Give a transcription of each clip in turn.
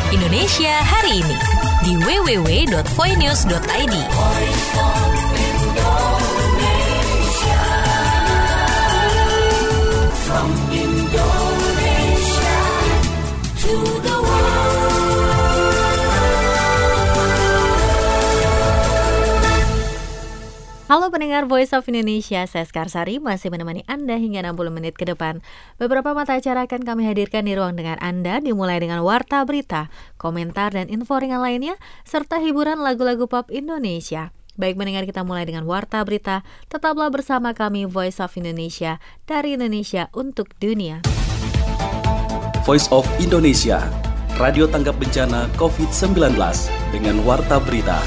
Indonesia hari ini di www.voinews.id. From Indonesia to the Halo pendengar Voice of Indonesia, saya Skarsari masih menemani Anda hingga 60 menit ke depan. Beberapa mata acara akan kami hadirkan di ruang dengar Anda, dimulai dengan warta berita, komentar dan info ringan lainnya, serta hiburan lagu-lagu pop Indonesia. Baik pendengar, kita mulai dengan warta berita. Tetaplah bersama kami Voice of Indonesia, dari Indonesia untuk dunia. Voice of Indonesia, radio tanggap bencana COVID-19 dengan warta berita.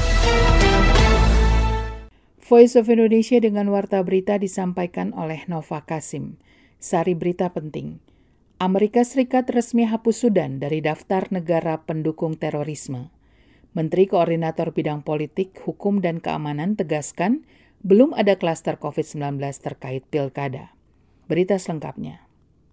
Voice of Indonesia dengan warta berita disampaikan oleh Nova Kasim. Sari berita penting. Amerika Serikat resmi hapus Sudan dari daftar negara pendukung terorisme. Menteri Koordinator Bidang Politik, Hukum, dan Keamanan tegaskan belum ada klaster COVID-19 terkait pilkada. Berita selengkapnya.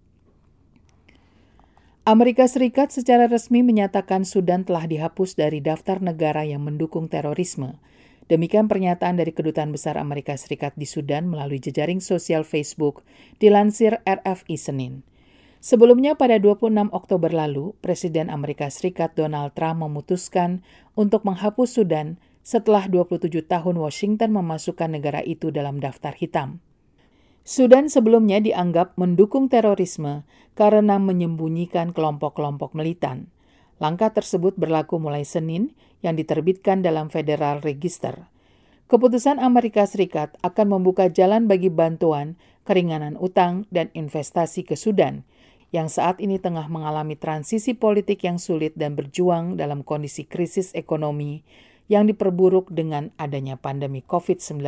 Amerika Serikat secara resmi menyatakan Sudan telah dihapus dari daftar negara yang mendukung terorisme. Demikian pernyataan dari Kedutaan Besar Amerika Serikat di Sudan melalui jejaring sosial Facebook, dilansir RFI Senin. Sebelumnya pada 26 Oktober lalu, Presiden Amerika Serikat Donald Trump memutuskan untuk menghapus Sudan setelah 27 tahun Washington memasukkan negara itu dalam daftar hitam. Sudan sebelumnya dianggap mendukung terorisme karena menyembunyikan kelompok-kelompok militan. Langkah tersebut berlaku mulai Senin yang diterbitkan dalam Federal Register. Keputusan Amerika Serikat akan membuka jalan bagi bantuan, keringanan utang, dan investasi ke Sudan, yang saat ini tengah mengalami transisi politik yang sulit dan berjuang dalam kondisi krisis ekonomi yang diperburuk dengan adanya pandemi COVID-19.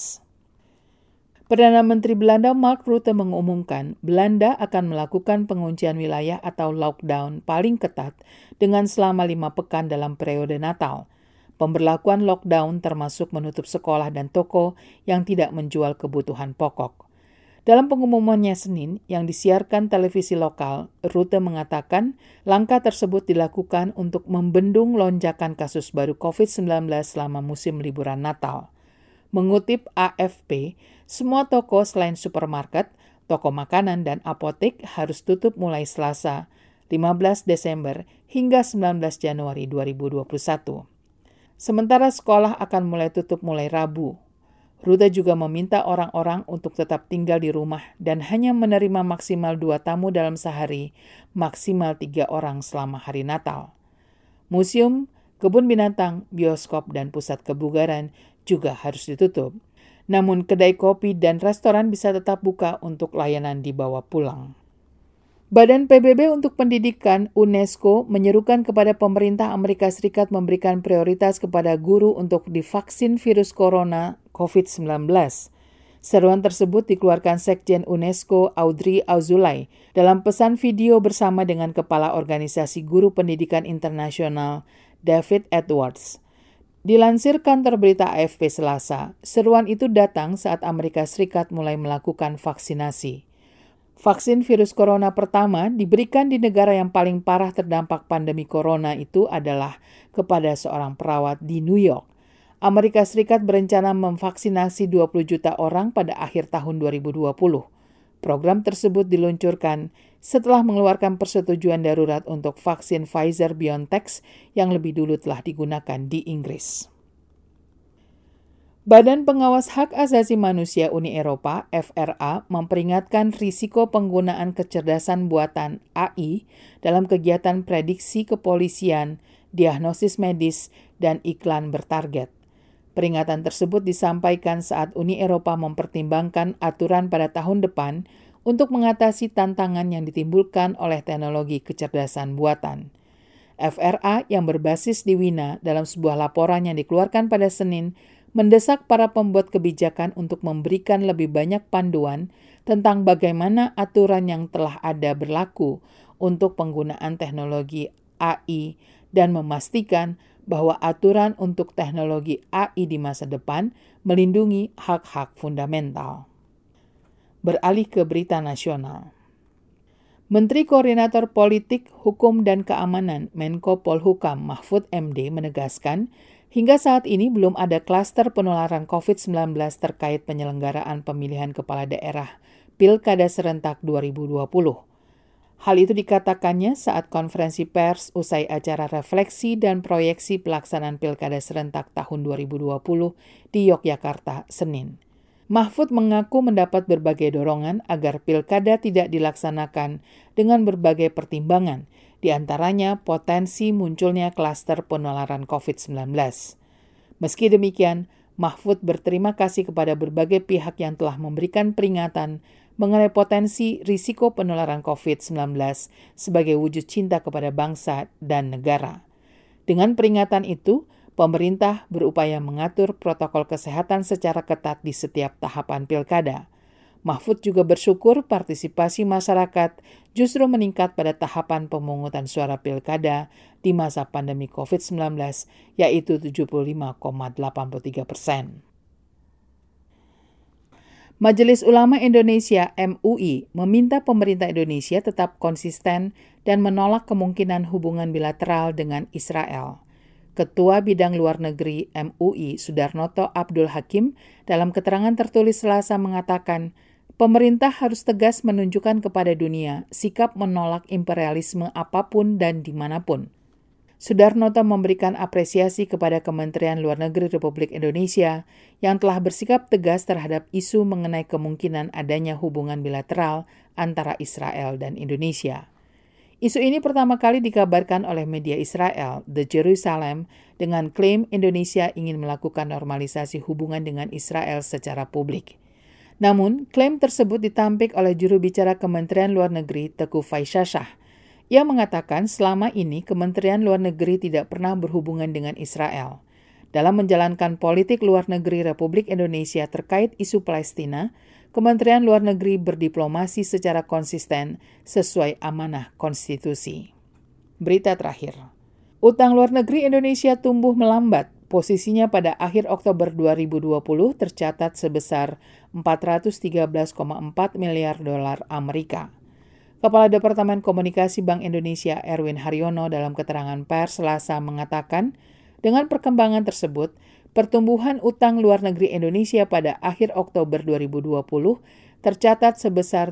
Perdana Menteri Belanda Mark Rutte mengumumkan Belanda akan melakukan penguncian wilayah atau lockdown paling ketat dengan selama 5 pekan dalam periode Natal. Pemberlakuan lockdown termasuk menutup sekolah dan toko yang tidak menjual kebutuhan pokok. Dalam pengumumannya Senin yang disiarkan televisi lokal, Rutte mengatakan langkah tersebut dilakukan untuk membendung lonjakan kasus baru COVID-19 selama musim liburan Natal. Mengutip AFP, semua toko selain supermarket, toko makanan, dan apotek harus tutup mulai Selasa, 15 Desember hingga 19 Januari 2021. Sementara sekolah akan mulai tutup mulai Rabu. Rutte juga meminta orang-orang untuk tetap tinggal di rumah dan hanya menerima maksimal 2 tamu dalam sehari, maksimal 3 orang selama hari Natal. Museum, kebun binatang, bioskop, dan pusat kebugaran juga harus ditutup. Namun kedai kopi dan restoran bisa tetap buka untuk layanan dibawa pulang. Badan PBB untuk Pendidikan UNESCO menyerukan kepada pemerintah Amerika Serikat memberikan prioritas kepada guru untuk divaksin virus corona COVID-19. Seruan tersebut dikeluarkan Sekjen UNESCO Audrey Azoulay dalam pesan video bersama dengan Kepala Organisasi Guru Pendidikan Internasional David Edwards. Dilansir kantor berita AFP Selasa, seruan itu datang saat Amerika Serikat mulai melakukan vaksinasi. Vaksin virus corona pertama diberikan di negara yang paling parah terdampak pandemi corona itu adalah kepada seorang perawat di New York. Amerika Serikat berencana memvaksinasi 20 juta orang pada akhir tahun 2020. Program tersebut diluncurkan setelah mengeluarkan persetujuan darurat untuk vaksin Pfizer-BioNTech yang lebih dulu telah digunakan di Inggris. Badan Pengawas Hak Asasi Manusia Uni Eropa, FRA, memperingatkan risiko penggunaan kecerdasan buatan AI dalam kegiatan prediksi kepolisian, diagnosis medis, dan iklan bertarget. Peringatan tersebut disampaikan saat Uni Eropa mempertimbangkan aturan pada tahun depan untuk mengatasi tantangan yang ditimbulkan oleh teknologi kecerdasan buatan. FRA yang berbasis di Wina dalam sebuah laporan yang dikeluarkan pada Senin mendesak para pembuat kebijakan untuk memberikan lebih banyak panduan tentang bagaimana aturan yang telah ada berlaku untuk penggunaan teknologi AI dan memastikan bahwa aturan untuk teknologi AI di masa depan melindungi hak-hak fundamental. Beralih ke berita nasional. Menteri Koordinator Politik, Hukum dan Keamanan Menko Polhukam Mahfud MD menegaskan, hingga saat ini belum ada klaster penularan COVID-19 terkait penyelenggaraan pemilihan kepala daerah Pilkada Serentak 2020. Hal itu dikatakannya saat konferensi pers usai acara refleksi dan proyeksi pelaksanaan Pilkada Serentak tahun 2020 di Yogyakarta, Senin. Mahfud mengaku mendapat berbagai dorongan agar Pilkada tidak dilaksanakan dengan berbagai pertimbangan, di antaranya potensi munculnya klaster penularan COVID-19. Meski demikian, Mahfud berterima kasih kepada berbagai pihak yang telah memberikan peringatan mengenai potensi risiko penularan COVID-19 sebagai wujud cinta kepada bangsa dan negara. Dengan peringatan itu, pemerintah berupaya mengatur protokol kesehatan secara ketat di setiap tahapan pilkada. Mahfud juga bersyukur partisipasi masyarakat justru meningkat pada tahapan pemungutan suara pilkada di masa pandemi COVID-19, yaitu 75,83%. Majelis Ulama Indonesia (MUI) meminta pemerintah Indonesia tetap konsisten dan menolak kemungkinan hubungan bilateral dengan Israel. Ketua Bidang Luar Negeri MUI Sudarnoto Abdul Hakim dalam keterangan tertulis Selasa mengatakan, pemerintah harus tegas menunjukkan kepada dunia sikap menolak imperialisme apapun dan dimanapun. Sudarnoto memberikan apresiasi kepada Kementerian Luar Negeri Republik Indonesia yang telah bersikap tegas terhadap isu mengenai kemungkinan adanya hubungan bilateral antara Israel dan Indonesia. Isu ini pertama kali dikabarkan oleh media Israel, The Jerusalem, dengan klaim Indonesia ingin melakukan normalisasi hubungan dengan Israel secara publik. Namun, klaim tersebut ditampik oleh juru bicara Kementerian Luar Negeri Teguh Faisyashah. Ia mengatakan selama ini Kementerian Luar Negeri tidak pernah berhubungan dengan Israel. Dalam menjalankan politik luar negeri Republik Indonesia terkait isu Palestina, Kementerian Luar Negeri berdiplomasi secara konsisten sesuai amanah konstitusi. Berita terakhir. Utang luar negeri Indonesia tumbuh melambat. Posisinya pada akhir Oktober 2020 tercatat sebesar 413,4 miliar dolar Amerika. Kepala Departemen Komunikasi Bank Indonesia Erwin Haryono dalam keterangan pers Selasa mengatakan, dengan perkembangan tersebut, pertumbuhan utang luar negeri Indonesia pada akhir Oktober 2020 tercatat sebesar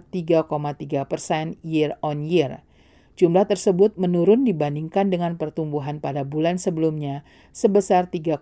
3,3% year on year. Jumlah tersebut menurun dibandingkan dengan pertumbuhan pada bulan sebelumnya sebesar 3,8%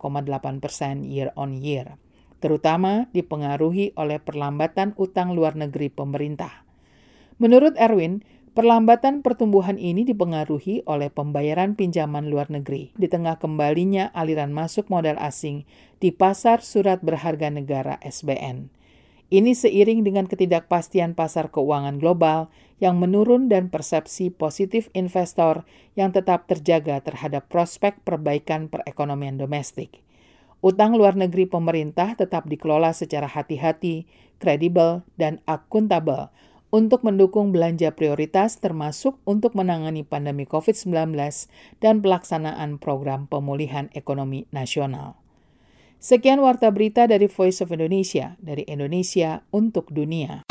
year on year, terutama dipengaruhi oleh perlambatan utang luar negeri pemerintah. Menurut Erwin, perlambatan pertumbuhan ini dipengaruhi oleh pembayaran pinjaman luar negeri di tengah kembalinya aliran masuk modal asing di pasar surat berharga negara SBN. Ini seiring dengan ketidakpastian pasar keuangan global yang menurun dan persepsi positif investor yang tetap terjaga terhadap prospek perbaikan perekonomian domestik. Utang luar negeri pemerintah tetap dikelola secara hati-hati, kredibel, dan akuntabel untuk mendukung belanja prioritas termasuk untuk menangani pandemi COVID-19 dan pelaksanaan program pemulihan ekonomi nasional. Sekian Warta Berita dari Voice of Indonesia, dari Indonesia untuk dunia.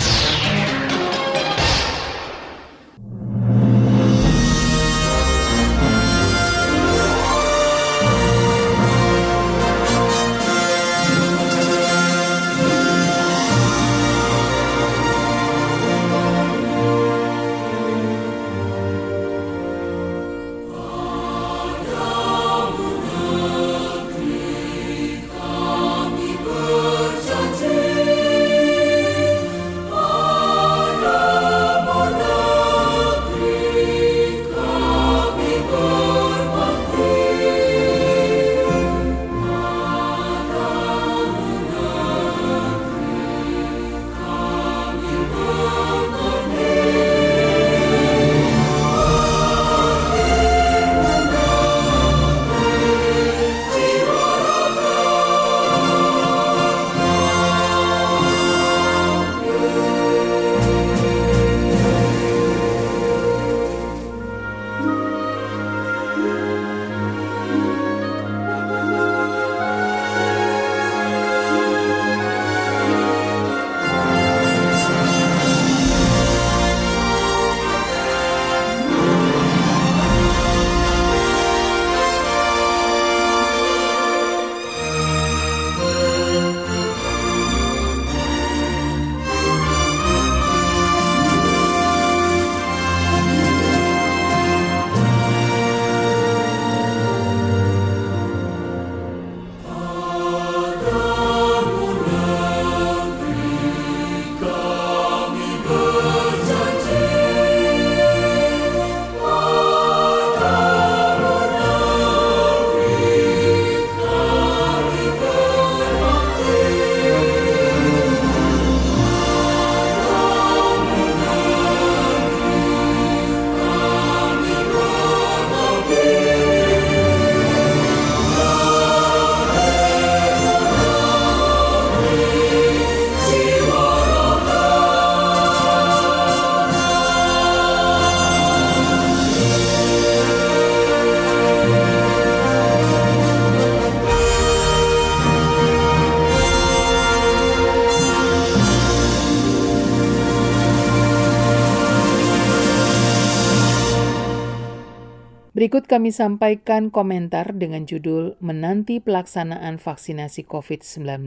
Berikut kami sampaikan komentar dengan judul Menanti Pelaksanaan Vaksinasi COVID-19.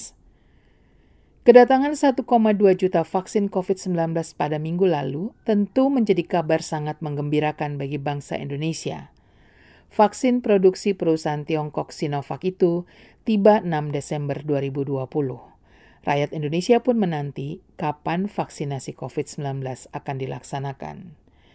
Kedatangan 1,2 juta vaksin COVID-19 pada minggu lalu tentu menjadi kabar sangat menggembirakan bagi bangsa Indonesia. Vaksin produksi perusahaan Tiongkok Sinovac itu tiba 6 Desember 2020. Rakyat Indonesia pun menanti kapan vaksinasi COVID-19 akan dilaksanakan.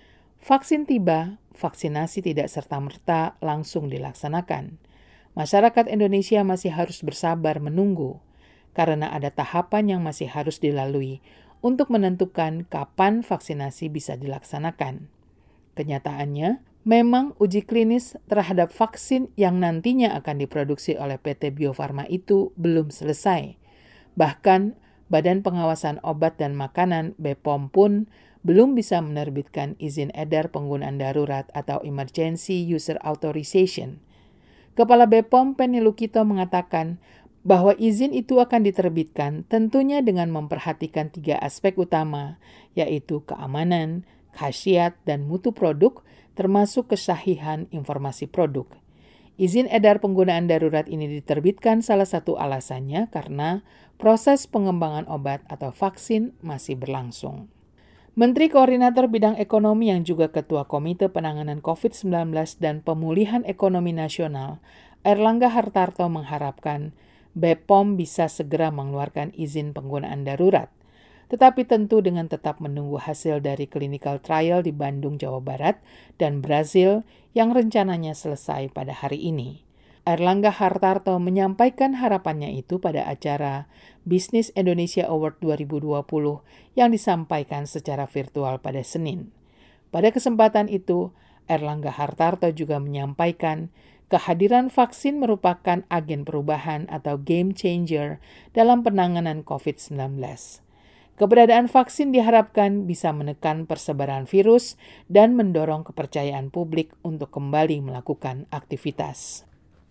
Vaksin tiba, vaksinasi tidak serta-merta langsung dilaksanakan. Masyarakat Indonesia masih harus bersabar menunggu, karena ada tahapan yang masih harus dilalui untuk menentukan kapan vaksinasi bisa dilaksanakan. Kenyataannya, memang uji klinis terhadap vaksin yang nantinya akan diproduksi oleh PT Bio Farma itu belum selesai. Bahkan, Badan Pengawasan Obat dan Makanan (BPOM) pun belum bisa menerbitkan izin edar penggunaan darurat atau Emergency User Authorization. Kepala BPOM Penny Lukito mengatakan bahwa izin itu akan diterbitkan tentunya dengan memperhatikan 3 aspek utama, yaitu keamanan, khasiat, dan mutu produk, termasuk kesahihan informasi produk. Izin edar penggunaan darurat ini diterbitkan salah satu alasannya karena proses pengembangan obat atau vaksin masih berlangsung. Menteri Koordinator Bidang Ekonomi yang juga Ketua Komite Penanganan COVID-19 dan Pemulihan Ekonomi Nasional, Airlangga Hartarto mengharapkan BPOM bisa segera mengeluarkan izin penggunaan darurat, tetapi tentu dengan tetap menunggu hasil dari clinical trial di Bandung, Jawa Barat, dan Brazil yang rencananya selesai pada hari ini. Airlangga Hartarto menyampaikan harapannya itu pada acara Business Indonesia Award 2020 yang disampaikan secara virtual pada Senin. Pada kesempatan itu, Airlangga Hartarto juga menyampaikan kehadiran vaksin merupakan agen perubahan atau game changer dalam penanganan COVID-19. Keberadaan vaksin diharapkan bisa menekan persebaran virus dan mendorong kepercayaan publik untuk kembali melakukan aktivitas.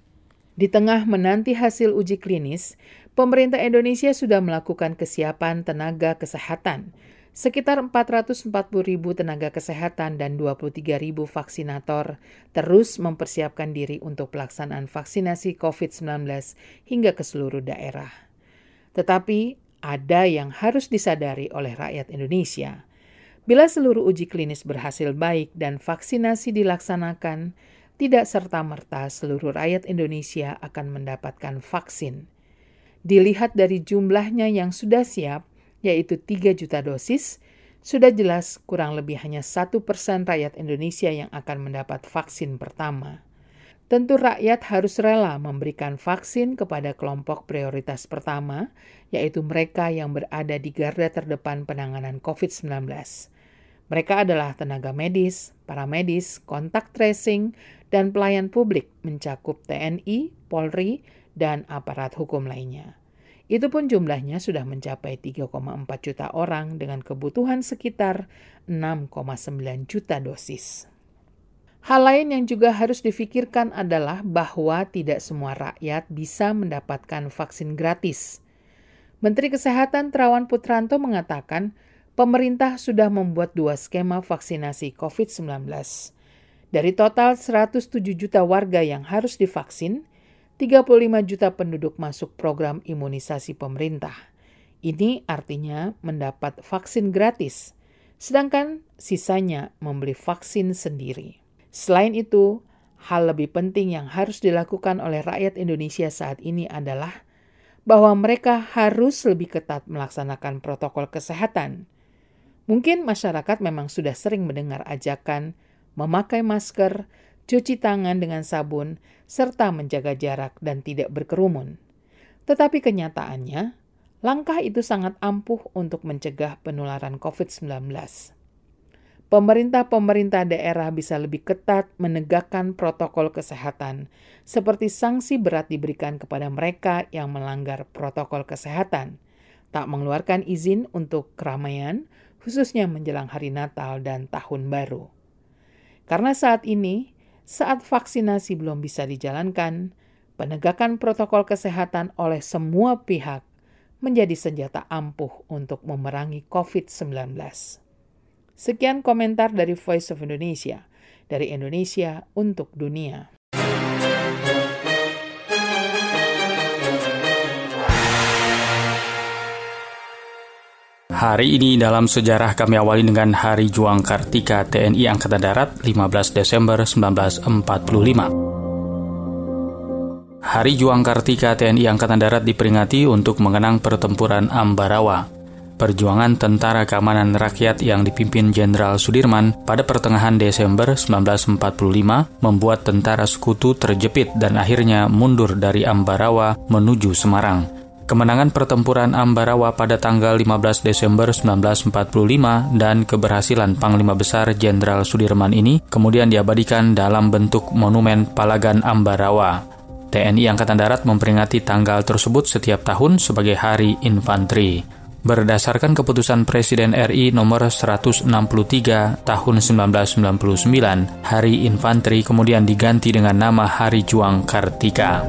Di tengah menanti hasil uji klinis, pemerintah Indonesia sudah melakukan kesiapan tenaga kesehatan. Sekitar 440.000 tenaga kesehatan dan 23.000 vaksinator terus mempersiapkan diri untuk pelaksanaan vaksinasi COVID-19 hingga ke seluruh daerah. Tetapi ada yang harus disadari oleh rakyat Indonesia. Bila seluruh uji klinis berhasil baik dan vaksinasi dilaksanakan, tidak serta-merta seluruh rakyat Indonesia akan mendapatkan vaksin. Dilihat dari jumlahnya yang sudah siap, yaitu 3 juta dosis, sudah jelas kurang lebih hanya 1% rakyat Indonesia yang akan mendapat vaksin pertama. Tentu rakyat harus rela memberikan vaksin kepada kelompok prioritas pertama, yaitu mereka yang berada di garda terdepan penanganan COVID-19. Mereka adalah tenaga medis, paramedis, kontak tracing, dan pelayan publik mencakup TNI, Polri, dan aparat hukum lainnya. Itu pun jumlahnya sudah mencapai 3,4 juta orang dengan kebutuhan sekitar 6,9 juta dosis. Hal lain yang juga harus difikirkan adalah bahwa tidak semua rakyat bisa mendapatkan vaksin gratis. Menteri Kesehatan Terawan Putranto mengatakan pemerintah sudah membuat 2 skema vaksinasi COVID-19. Dari total 107 juta warga yang harus divaksin, 35 juta penduduk masuk program imunisasi pemerintah. Ini artinya mendapat vaksin gratis, sedangkan sisanya membeli vaksin sendiri. Selain itu, hal lebih penting yang harus dilakukan oleh rakyat Indonesia saat ini adalah bahwa mereka harus lebih ketat melaksanakan protokol kesehatan. Mungkin masyarakat memang sudah sering mendengar ajakan memakai masker, cuci tangan dengan sabun, serta menjaga jarak dan tidak berkerumun. Tetapi kenyataannya, langkah itu sangat ampuh untuk mencegah penularan COVID-19. Pemerintah daerah bisa lebih ketat menegakkan protokol kesehatan, seperti sanksi berat diberikan kepada mereka yang melanggar protokol kesehatan, tak mengeluarkan izin untuk keramaian, khususnya menjelang hari Natal dan Tahun Baru. Karena saat ini, saat vaksinasi belum bisa dijalankan, penegakan protokol kesehatan oleh semua pihak menjadi senjata ampuh untuk memerangi COVID-19. Sekian komentar dari Voice of Indonesia. dari Indonesia untuk dunia. Hari ini dalam sejarah kami awali dengan Hari Juang Kartika TNI Angkatan Darat 15 Desember 1945. Hari Juang Kartika TNI Angkatan Darat diperingati untuk mengenang pertempuran Ambarawa, perjuangan Tentara Keamanan Rakyat yang dipimpin Jenderal Sudirman pada pertengahan Desember 1945 membuat tentara sekutu terjepit dan akhirnya mundur dari Ambarawa menuju Semarang. Kemenangan pertempuran Ambarawa pada tanggal 15 Desember 1945 dan keberhasilan Panglima Besar Jenderal Sudirman ini kemudian diabadikan dalam bentuk monumen Palagan Ambarawa. TNI Angkatan Darat memperingati tanggal tersebut setiap tahun sebagai Hari Infanteri. Berdasarkan keputusan Presiden RI nomor 163 tahun 1999, Hari Infanteri kemudian diganti dengan nama Hari Juang Kartika.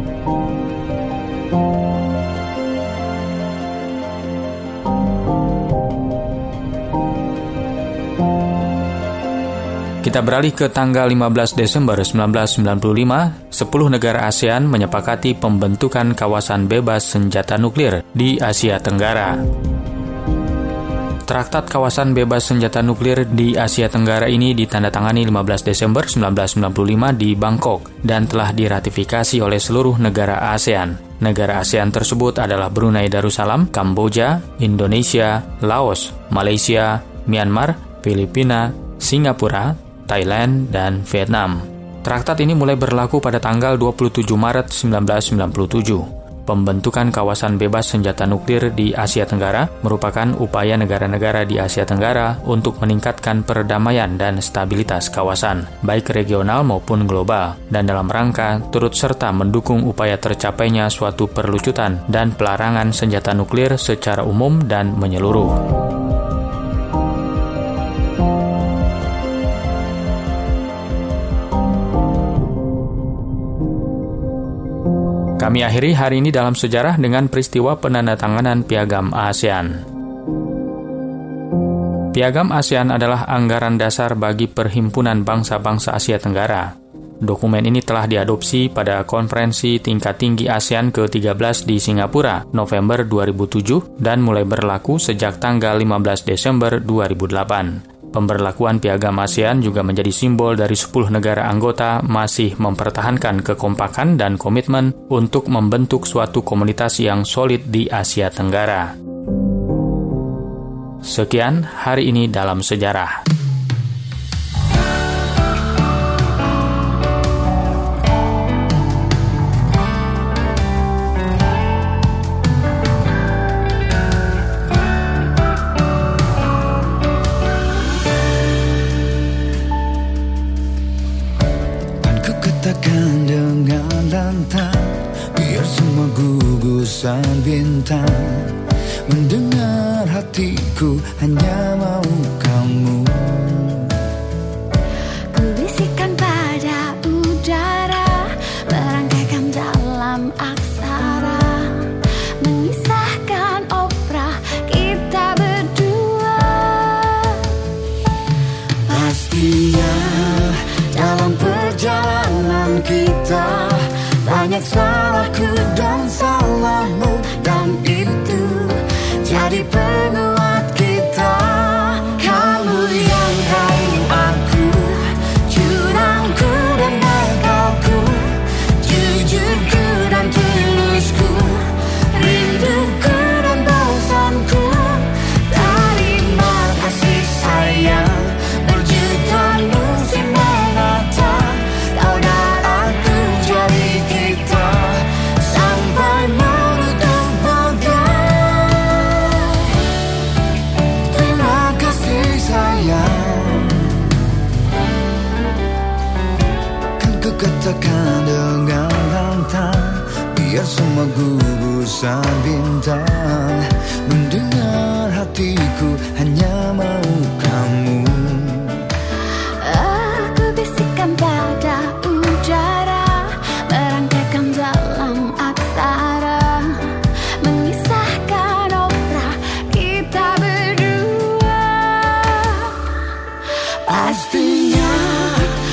Kita beralih ke tanggal 15 Desember 1995, 10 negara ASEAN menyepakati pembentukan kawasan bebas senjata nuklir di Asia Tenggara. Traktat Kawasan Bebas Senjata Nuklir di Asia Tenggara ini ditandatangani 15 Desember 1995 di Bangkok dan telah diratifikasi oleh seluruh negara ASEAN. Negara ASEAN tersebut adalah Brunei Darussalam, Kamboja, Indonesia, Laos, Malaysia, Myanmar, Filipina, Singapura, Thailand, dan Vietnam. Traktat ini mulai berlaku pada tanggal 27 Maret 1997. Pembentukan kawasan bebas senjata nuklir di Asia Tenggara merupakan upaya negara-negara di Asia Tenggara untuk meningkatkan perdamaian dan stabilitas kawasan, baik regional maupun global, dan dalam rangka turut serta mendukung upaya tercapainya suatu perlucutan dan pelarangan senjata nuklir secara umum dan menyeluruh. Kami akhiri hari ini dalam sejarah dengan peristiwa penandatanganan Piagam ASEAN. Piagam ASEAN adalah anggaran dasar bagi Perhimpunan Bangsa-Bangsa Asia Tenggara. Dokumen ini telah diadopsi pada Konferensi Tingkat Tinggi ASEAN ke-13 di Singapura, November 2007, dan mulai berlaku sejak tanggal 15 Desember 2008. Pemberlakuan Piagam ASEAN juga menjadi simbol dari 10 negara anggota masih mempertahankan kekompakan dan komitmen untuk membentuk suatu komunitas yang solid di Asia Tenggara. Sekian hari ini dalam sejarah. Katakan dengan lantang, biar semua gugusan bintang mendengar hatiku hanya mau kamu. Ku bisikan pada udara, merangkaikan dalam aksara, mengisahkan opera kita berdua. Pastinya dalam perjalanan kita banyak salahku dan salahmu, dan itu jadi penguat kita. Kamu yang tahu aku, curangku dan nakalku, jujurku dan tulusku, rinduku dan bosanku. Terima kasih sayang, berjuta musim menata, kau dan aku jadi kita sampai menutup bagai. Terima kasih sayang, kan ku katakan dengan lantang, biar semua gugusan bintang mendengar hatiku hanya mau kamu. Aku bisikan pada udara, merangkaikan dalam aksara, mengisahkan opera kita berdua. Pastinya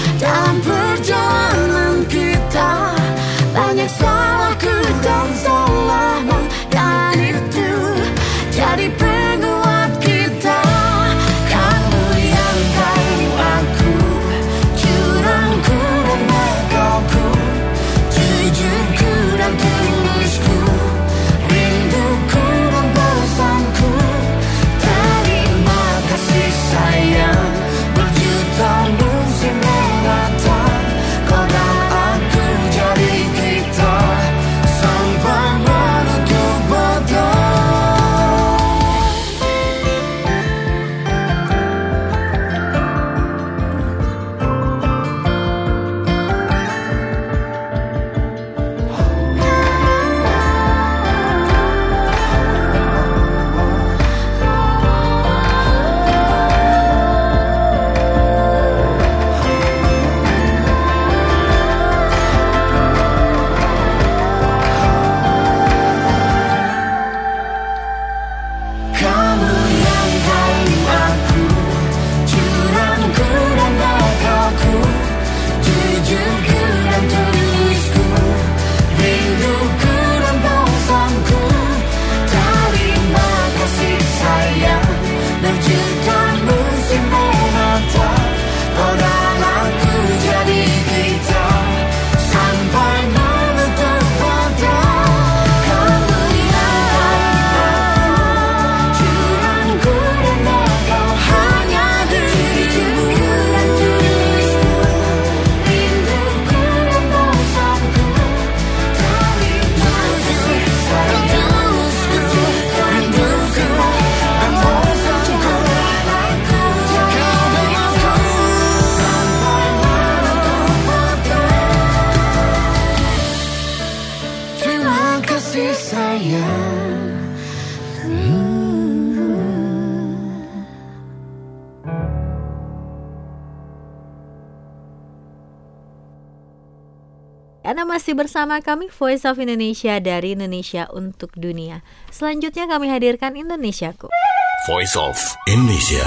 Anda masih bersama kami Voice of Indonesia dari Indonesia untuk dunia. Selanjutnya kami hadirkan Indonesiaku. Voice of Indonesia.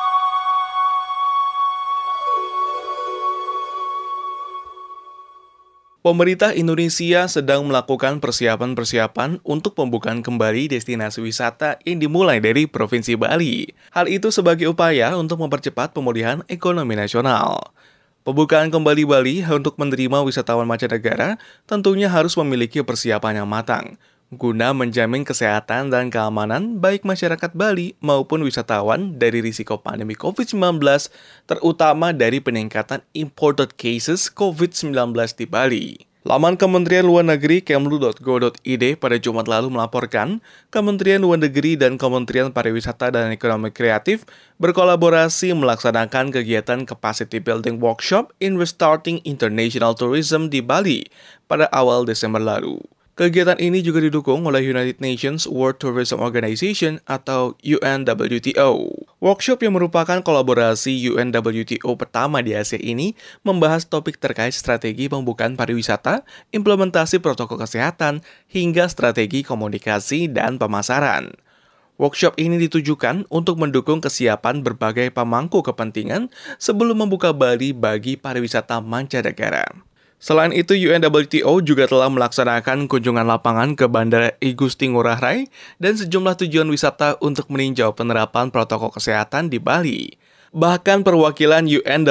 Pemerintah Indonesia sedang melakukan persiapan-persiapan untuk pembukaan kembali destinasi wisata yang dimulai dari Provinsi Bali. Hal itu sebagai upaya untuk mempercepat pemulihan ekonomi nasional. Pembukaan kembali Bali untuk menerima wisatawan mancanegara tentunya harus memiliki persiapan yang matang, guna menjamin kesehatan dan keamanan baik masyarakat Bali maupun wisatawan dari risiko pandemi COVID-19, terutama dari peningkatan imported cases COVID-19 di Bali. Laman Kementerian Luar Negeri kemlu.go.id pada Jumat lalu melaporkan, Kementerian Luar Negeri dan Kementerian Pariwisata dan Ekonomi Kreatif berkolaborasi melaksanakan kegiatan Capacity Building Workshop in Restarting International Tourism di Bali pada awal Desember lalu. Kegiatan ini juga didukung oleh United Nations World Tourism Organization atau UNWTO. Workshop yang merupakan kolaborasi UNWTO pertama di Asia ini membahas topik terkait strategi pembukaan pariwisata, implementasi protokol kesehatan, hingga strategi komunikasi dan pemasaran. Workshop ini ditujukan untuk mendukung kesiapan berbagai pemangku kepentingan sebelum membuka Bali bagi pariwisata mancanegara. Selain itu, UNWTO juga telah melaksanakan kunjungan lapangan ke Bandara Igusti Ngurah Rai dan sejumlah tujuan wisata untuk meninjau penerapan protokol kesehatan di Bali. Bahkan perwakilan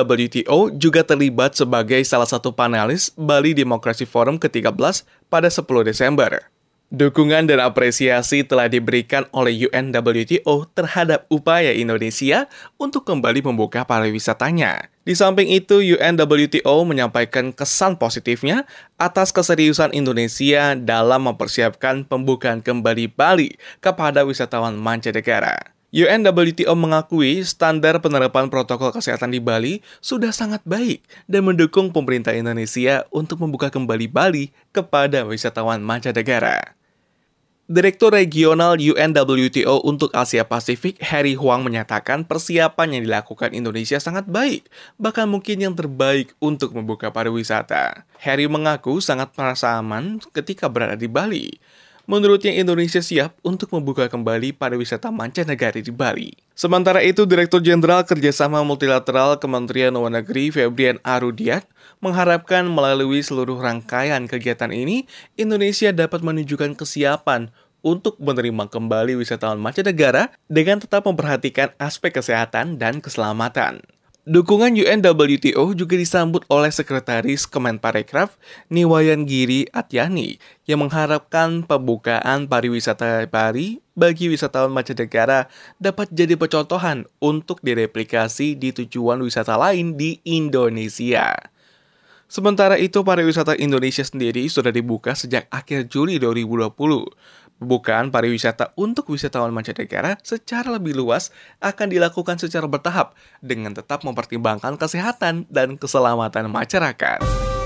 UNWTO juga terlibat sebagai salah satu panelis Bali Democracy Forum ke-13 pada 10 Desember. Dukungan dan apresiasi telah diberikan oleh UNWTO terhadap upaya Indonesia untuk kembali membuka pariwisatanya. Di samping itu, UNWTO menyampaikan kesan positifnya atas keseriusan Indonesia dalam mempersiapkan pembukaan kembali Bali kepada wisatawan mancanegara. UNWTO mengakui standar penerapan protokol kesehatan di Bali sudah sangat baik dan mendukung pemerintah Indonesia untuk membuka kembali Bali kepada wisatawan mancanegara. Direktur Regional UNWTO untuk Asia Pasifik, Harry Huang, menyatakan persiapan yang dilakukan Indonesia sangat baik, bahkan mungkin yang terbaik untuk membuka pariwisata. Harry mengaku sangat merasa aman ketika berada di Bali. Menurutnya, Indonesia siap untuk membuka kembali pariwisata mancanegara di Bali. Sementara itu, Direktur Jenderal Kerjasama Multilateral Kementerian Luar Negeri Febrian Arudiat mengharapkan melalui seluruh rangkaian kegiatan ini, Indonesia dapat menunjukkan kesiapan untuk menerima kembali wisatawan mancanegara dengan tetap memperhatikan aspek kesehatan dan keselamatan. Dukungan UNWTO juga disambut oleh Sekretaris Kemenparekraf Niwayan Giri Atyani yang mengharapkan pembukaan pariwisata Bali bagi wisatawan mancanegara dapat jadi percontohan untuk direplikasi di tujuan wisata lain di Indonesia. Sementara itu, pariwisata Indonesia sendiri sudah dibuka sejak akhir Juli 2020. Pembukaan pariwisata untuk wisatawan mancanegara secara lebih luas akan dilakukan secara bertahap dengan tetap mempertimbangkan kesehatan dan keselamatan masyarakat.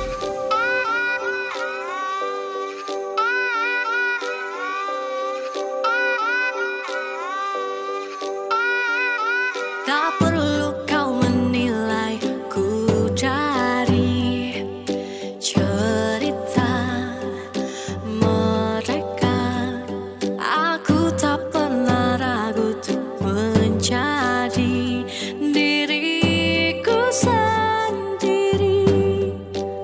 Tak perlu kau menilai ku dari cerita mereka. Aku tak pernah ragu untuk menjadi diriku sendiri.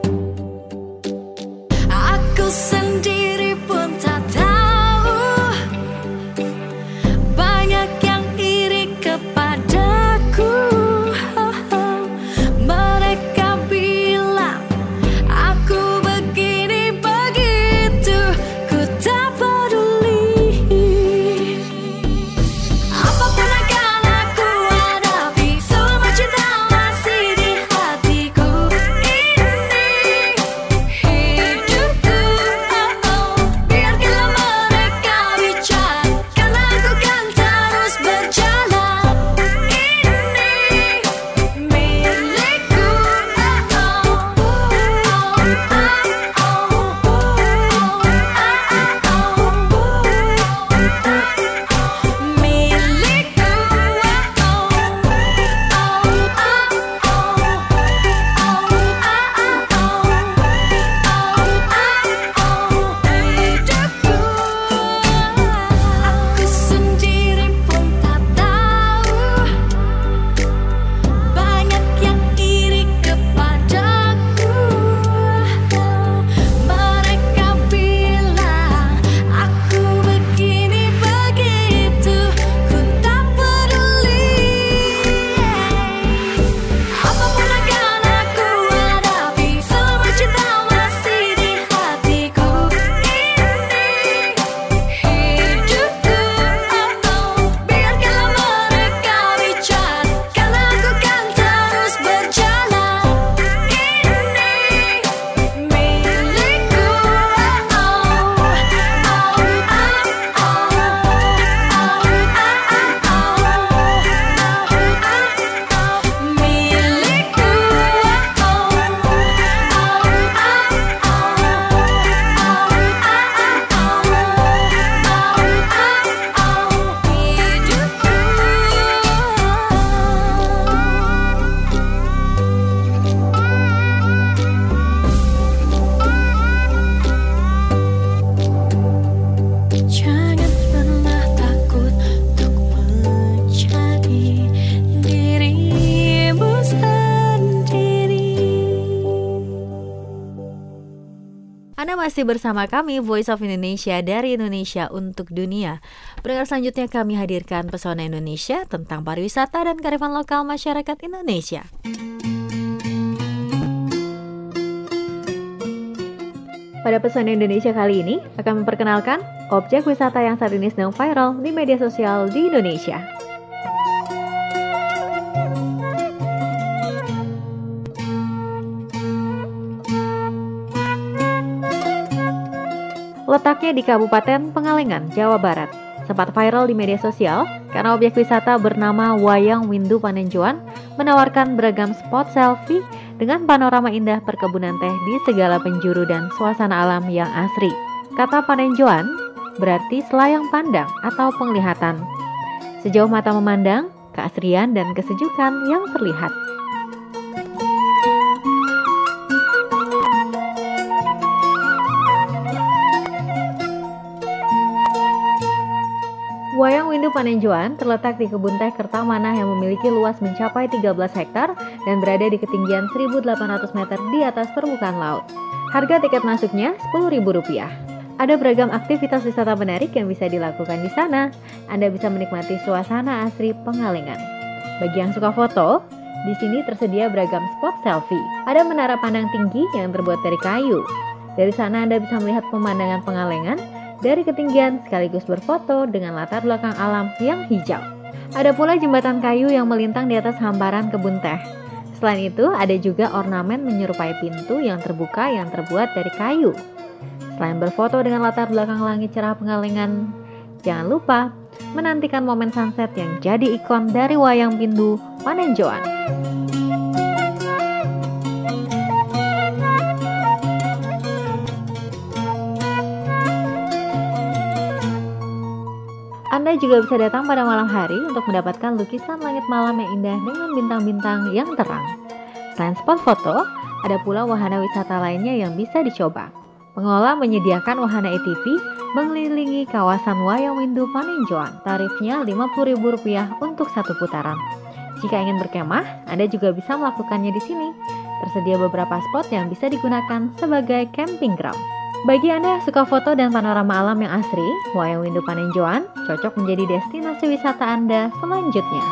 Anda masih bersama kami, Voice of Indonesia dari Indonesia untuk Dunia. Pendengar selanjutnya kami hadirkan Pesona Indonesia tentang pariwisata dan kearifan lokal masyarakat Indonesia. Pada Pesona Indonesia kali ini akan memperkenalkan objek wisata yang saat ini sedang viral di media sosial di Indonesia. Letaknya di Kabupaten Pengalengan, Jawa Barat. Sempat viral di media sosial karena objek wisata bernama Wayang Windu Panenjoan menawarkan beragam spot selfie dengan panorama indah perkebunan teh di segala penjuru dan suasana alam yang asri. Kata Panenjoan berarti selayang pandang atau penglihatan. Sejauh mata memandang, keasrian dan kesejukan yang terlihat. Wayang Windu Panenjoan terletak di kebun teh Kertamanah yang memiliki luas mencapai 13 hektar dan berada di ketinggian 1.800 meter di atas permukaan laut. Harga tiket masuknya Rp10.000. Ada beragam aktivitas wisata menarik yang bisa dilakukan di sana. Anda bisa menikmati suasana asri Pengalengan. Bagi yang suka foto, di sini tersedia beragam spot selfie. Ada menara pandang tinggi yang terbuat dari kayu. Dari sana Anda bisa melihat pemandangan Pengalengan dari ketinggian sekaligus berfoto dengan latar belakang alam yang hijau. Ada pula jembatan kayu yang melintang di atas hamparan kebun teh. Selain itu, ada juga ornamen menyerupai pintu yang terbuka yang terbuat dari kayu. Selain berfoto dengan latar belakang langit cerah Pengalengan, jangan lupa menantikan momen sunset yang jadi ikon dari Wayang Windu Panenjoan. Anda juga bisa datang pada malam hari untuk mendapatkan lukisan langit malam yang indah dengan bintang-bintang yang terang. Selain spot foto, ada pula wahana wisata lainnya yang bisa dicoba. Pengelola menyediakan wahana ATV mengelilingi kawasan Wayang Windu Panenjoan. Tarifnya Rp50.000 untuk satu putaran. Jika ingin berkemah, Anda juga bisa melakukannya di sini. Tersedia beberapa spot yang bisa digunakan sebagai camping ground. Bagi Anda yang suka foto dan panorama alam yang asri, Wayang Windu Panenjoan cocok menjadi destinasi wisata Anda selanjutnya.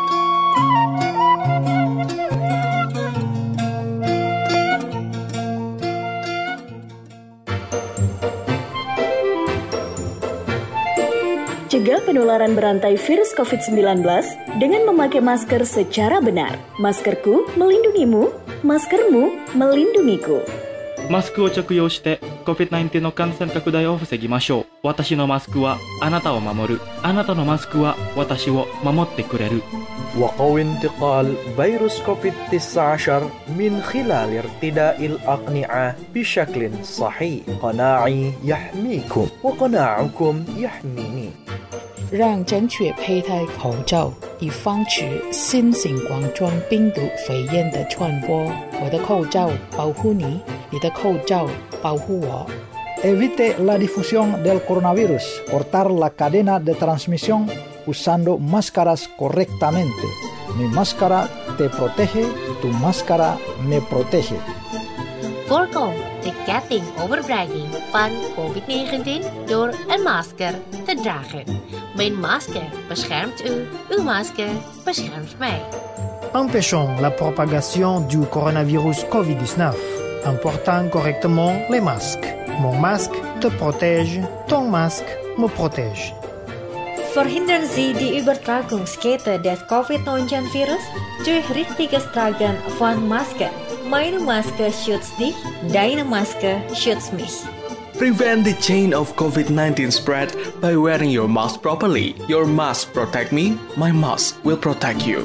Cegah penularan berantai virus COVID-19 dengan memakai masker secara benar. Maskerku melindungimu, maskermu melindungiku. マスクを着用して COVID-19 の感染拡大を防ぎましょう。私のマスクはあなたを守る。あなたのマスクは私を守ってくれる。 وقو انتقال فيروس كوفيد-19 من خلال ارتداء الأقنعة بشكل صحيح. قناعي يحميكم وقناعكم يحميني. 让正确佩戴口罩，以防止新型冠状病毒肺炎的传播。我的口罩保护你，你的口罩保护我。 Evite la difusión del coronavirus. Cortar la cadena de transmisión usando máscaras correctamente. Mi máscara te protege, tu máscara me protege. Voorkom de ketting overbrenging van COVID-19 door een masker te dragen. Mijn masker beschermt u, uw masker beschermt mij. Empêchons la propagation du coronavirus COVID-19 en portant correctement les masques. Mon masque te protège, ton masque me protège. Verhindern Sie die Übertragungskette des COVID-19-Virus durch richtiges Tragen von Masken. Meine Maske schützt dich, deine Maske schützt mich. Prevent the chain of COVID-19 spread by wearing your mask properly. Your mask protect me, my mask will protect you.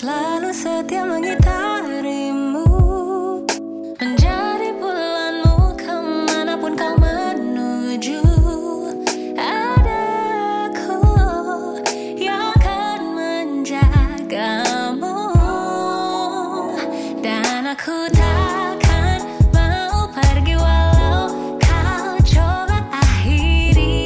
selalu setia mengitarimu, menjadi bulanmu kemanapun kau menuju. Ada aku yang akan menjagamu, dan aku takkan mau pergi walau kau coba akhiri.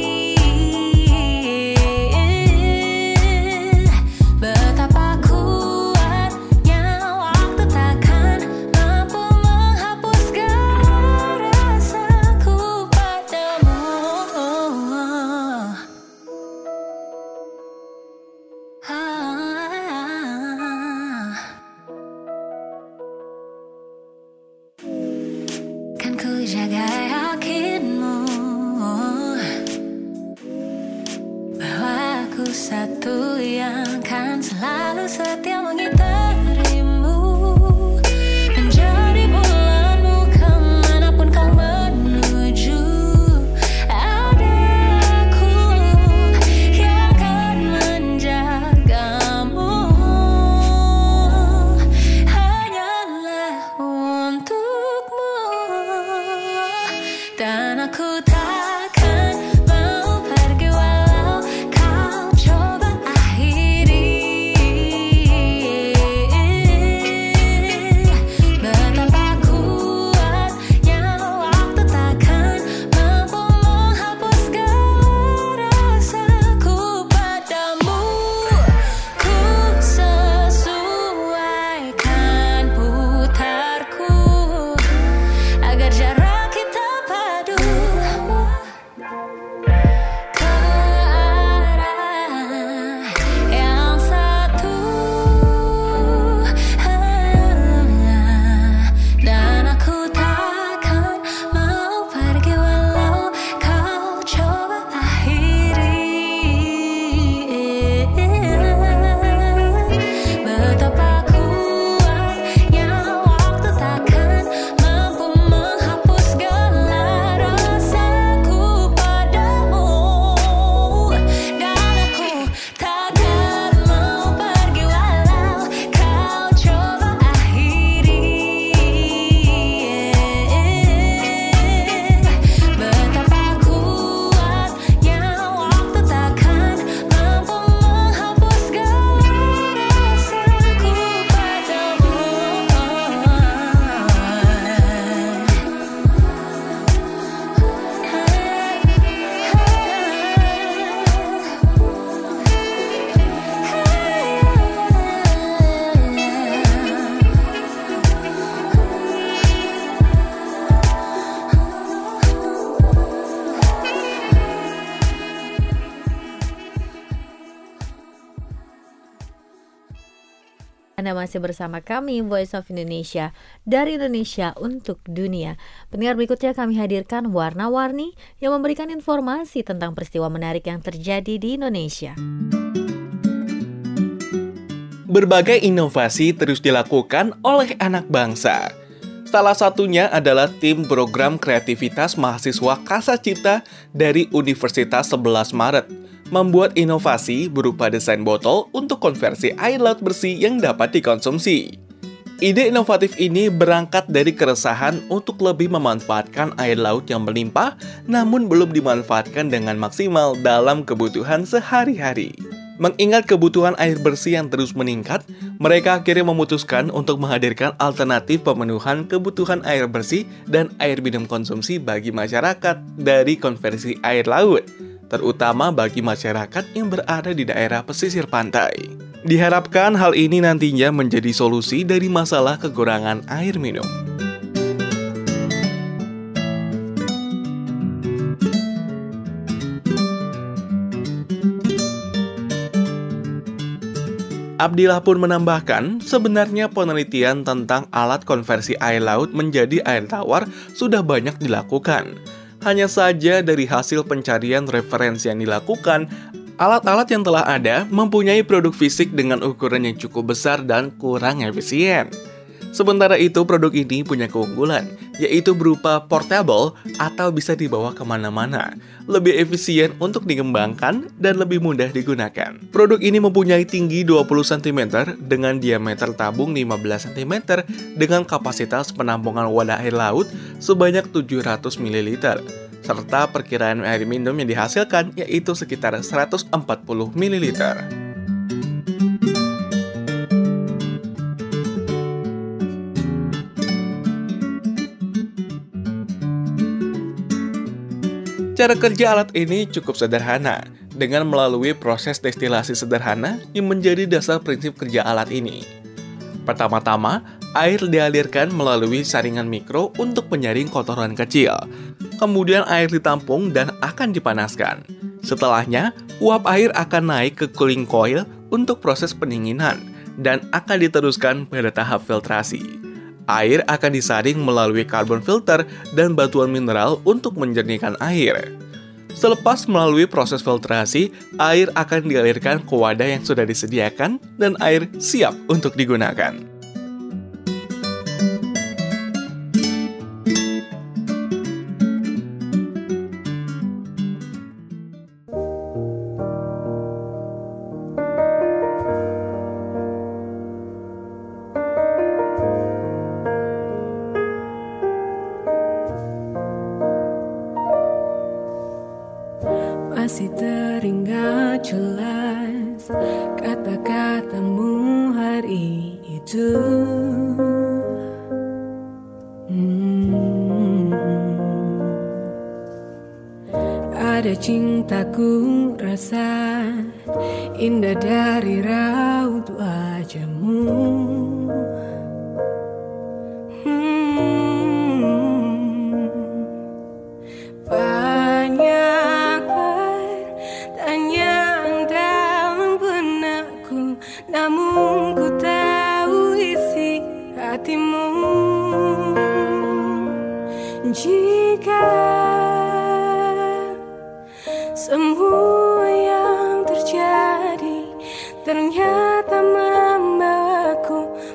Betapa kuatnya waktu takkan mampu menghapus segala rasaku padamu. Kan ku jaga yakinmu bahwa aku satu yang kan selalu setia mengitarimu, menjadi bulanmu kemanapun kau menuju. Ada aku yang akan menjagamu, hanyalah untukmu, dan aku takkan mau pergi walau kau coba akhiri. Betapa kuatnya waktu takkan mampu menghapus segala rasaku padamu. Ku sesuaikan putarku agar jarak kita padu ke arah yang satu, dan aku takkan mau pergi walau kau coba akhiri. Betapa kuatnya waktu takkan mampu menghapus segala rasaku padamu, dan aku takkan mau pergi walau kau coba akhiri. Betapa kuatnya waktu takkan mampu menghapus segala rasaku padamu. Anda masih bersama kami, Voice of Indonesia, dari Indonesia untuk dunia. Pendengar, berikutnya kami hadirkan Warna-Warni yang memberikan informasi tentang peristiwa menarik yang terjadi di Indonesia. Berbagai inovasi terus dilakukan oleh anak bangsa. Salah satunya adalah tim program kreativitas mahasiswa Kasa Cipta dari Universitas 11 Maret membuat inovasi berupa desain botol untuk konversi air laut bersih yang dapat dikonsumsi. Ide inovatif ini berangkat dari keresahan untuk lebih memanfaatkan air laut yang melimpah namun belum dimanfaatkan dengan maksimal dalam kebutuhan sehari-hari. Mengingat kebutuhan air bersih yang terus meningkat, mereka akhirnya memutuskan untuk menghadirkan alternatif pemenuhan kebutuhan air bersih dan air minum konsumsi bagi masyarakat dari konversi air laut, terutama bagi masyarakat yang berada di daerah pesisir pantai. Diharapkan hal ini nantinya menjadi solusi dari masalah kekurangan air minum. Abdillah pun menambahkan, sebenarnya penelitian tentang alat konversi air laut menjadi air tawar sudah banyak dilakukan. Hanya saja dari hasil pencarian referensi yang dilakukan, alat-alat yang telah ada mempunyai produk fisik dengan ukuran yang cukup besar dan kurang efisien. Sementara itu, produk ini punya keunggulan, yaitu berupa portable atau bisa dibawa kemana-mana, lebih efisien untuk dikembangkan, dan lebih mudah digunakan. Produk ini mempunyai tinggi 20 cm dengan diameter tabung 15 cm dengan kapasitas penampungan wadah air laut sebanyak 700 ml, serta perkiraan air minum yang dihasilkan yaitu sekitar 140 ml. Cara kerja alat ini cukup sederhana, dengan melalui proses destilasi sederhana yang menjadi dasar prinsip kerja alat ini. Pertama-tama, air dialirkan melalui saringan mikro untuk penyaring kotoran kecil. Kemudian air ditampung dan akan dipanaskan. Setelahnya, uap air akan naik ke cooling coil untuk proses pendinginan dan akan diteruskan pada tahap filtrasi. Air akan disaring melalui carbon filter dan batuan mineral untuk menjernihkan air. Selepas melalui proses filtrasi, air akan dialirkan ke wadah yang sudah disediakan dan air siap untuk digunakan. Masih teringat jelas kata-katamu hari itu. Ada cintaku rasa indah dari raut wajahmu. Banyak pertanyaan dalam benakku, namun ku tahu isi hatimu. Jika semua yang terjadi ternyata membawaku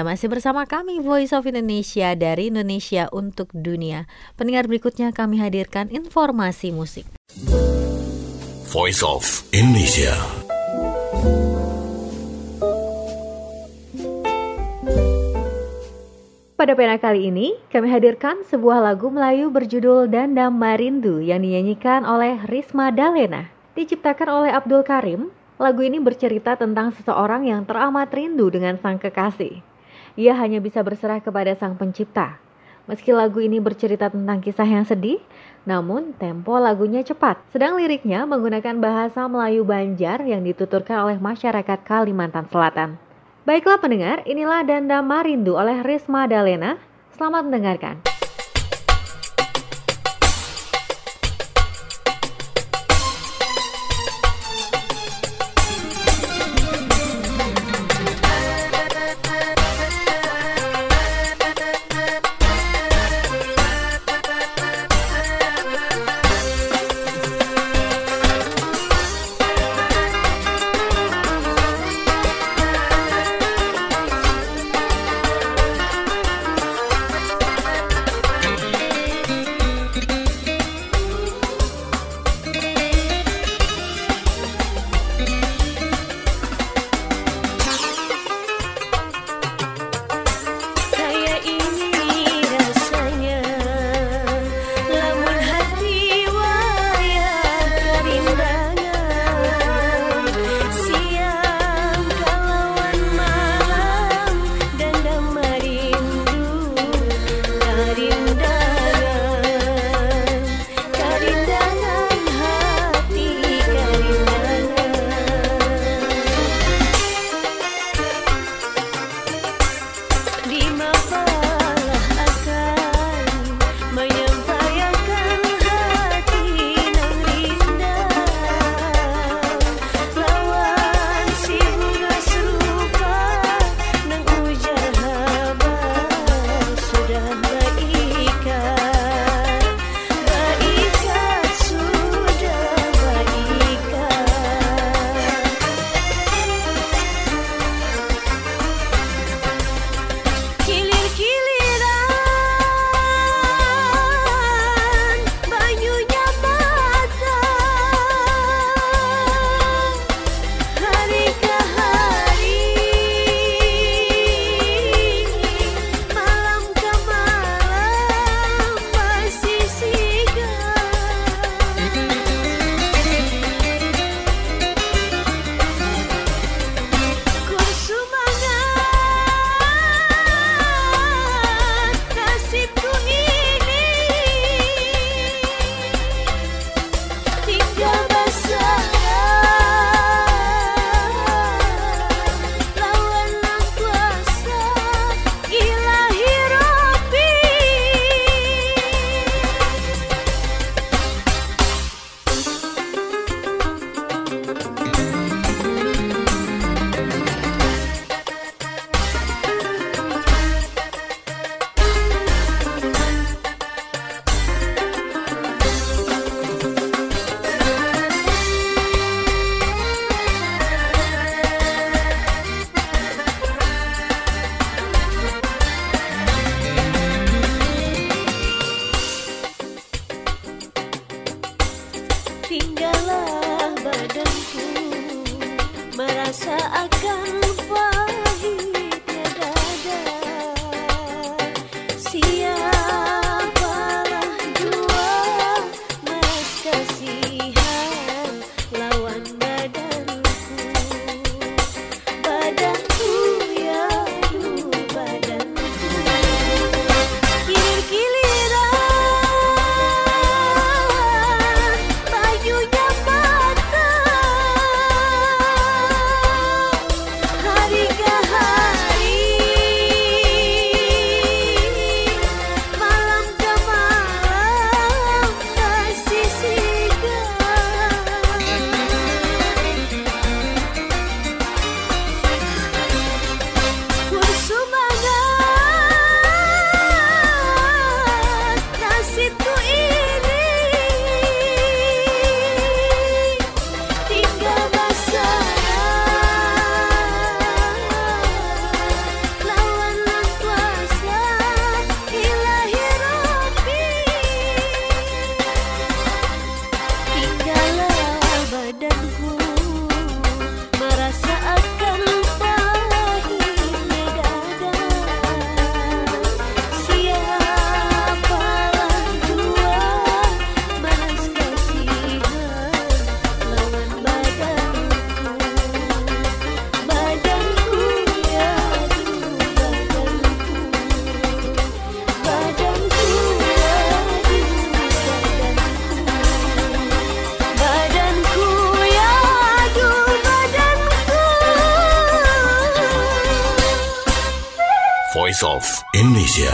masih bersama kami Voice of Indonesia dari Indonesia untuk Dunia. Pendengar, berikutnya kami hadirkan informasi musik. Voice of Indonesia. Pada pena kali ini, kami hadirkan sebuah lagu Melayu berjudul Dandam Marindu yang dinyanyikan oleh Risma Dalena. Diciptakan oleh Abdul Karim, lagu ini bercerita tentang seseorang yang teramat rindu dengan sang kekasih. Ia hanya bisa berserah kepada sang pencipta. Meski lagu ini bercerita tentang kisah yang sedih, namun tempo lagunya cepat. Sedang liriknya menggunakan bahasa Melayu Banjar yang dituturkan oleh masyarakat Kalimantan Selatan. Baiklah pendengar, inilah Dandam Marindu oleh Risma Dalena. Selamat mendengarkan. Voice of Indonesia.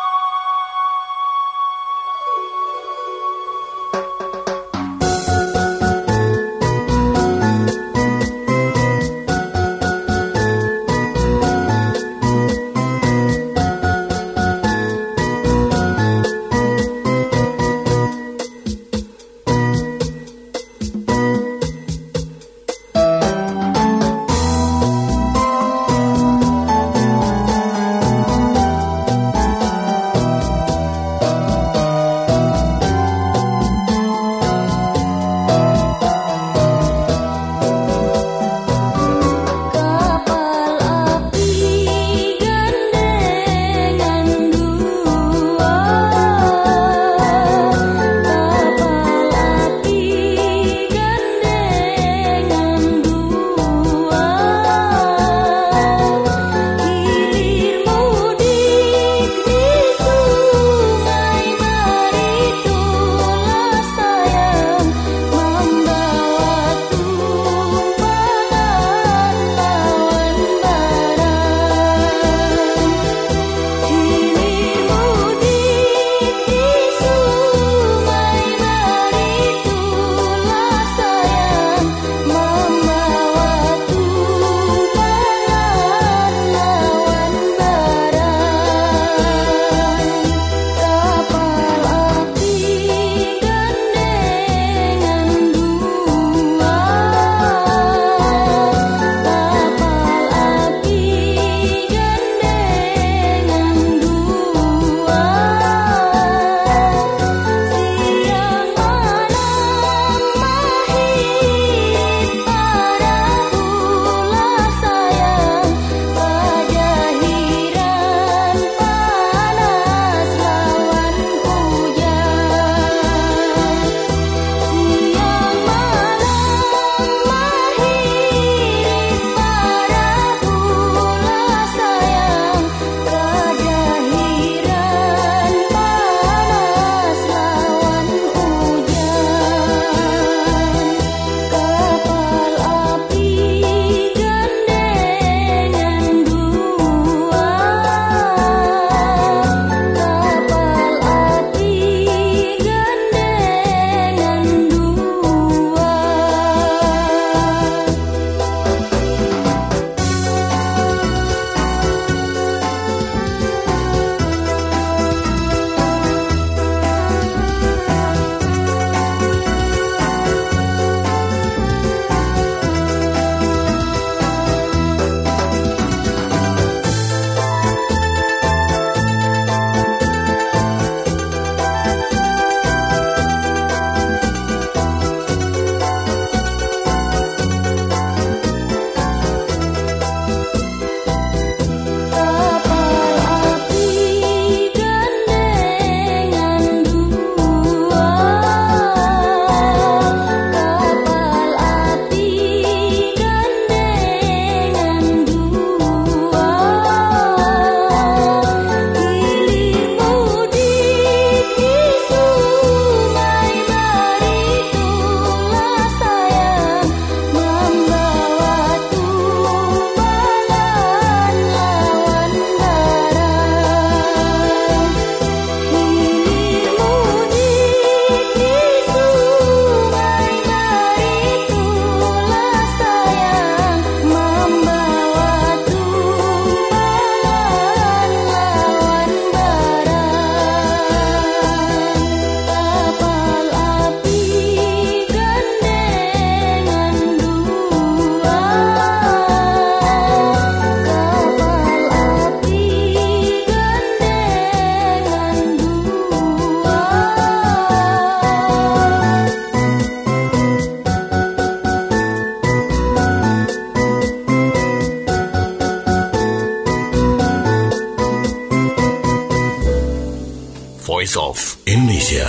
Voice of Indonesia.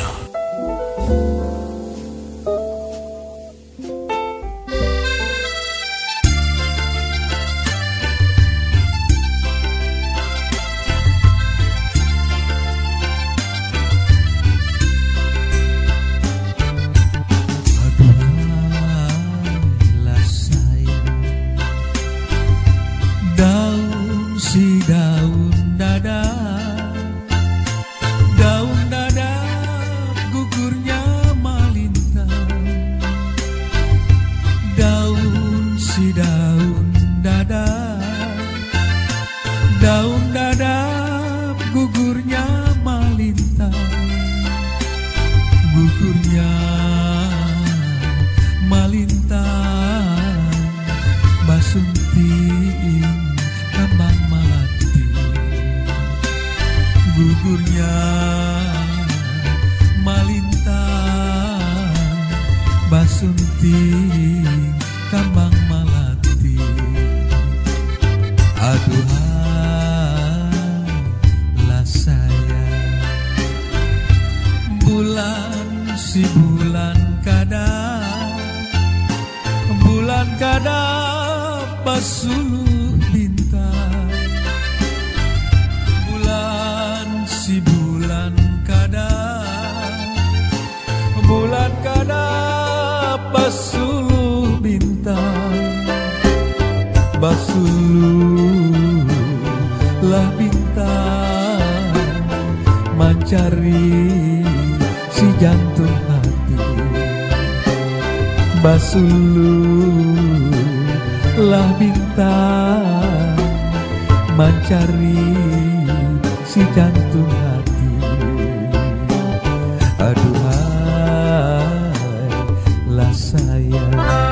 Daun si daun dada gugurnya malintang, gugurnya malintang, basunting kembang melati, gugurnya malintang, basunting kembang melati. Aduhailah saya, bulan si bulan kada, bulan kada pasuluh bintang, bulan si bulan kada, bulan kada pasuluh bintang, basuluhlah bintang mencari si jantung hati, basuluhlah bintang mencari si jantung hati. Aduhailah saya.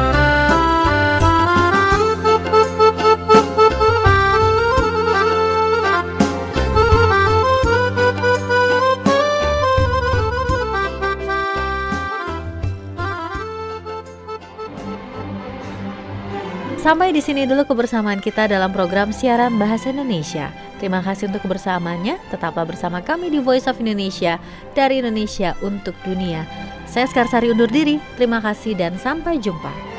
Sampai di sini dulu kebersamaan kita dalam program siaran Bahasa Indonesia. Terima kasih untuk kebersamaannya. Tetaplah bersama kami di Voice of Indonesia, dari Indonesia untuk dunia. Saya Skarsari undur diri. Terima kasih dan sampai jumpa.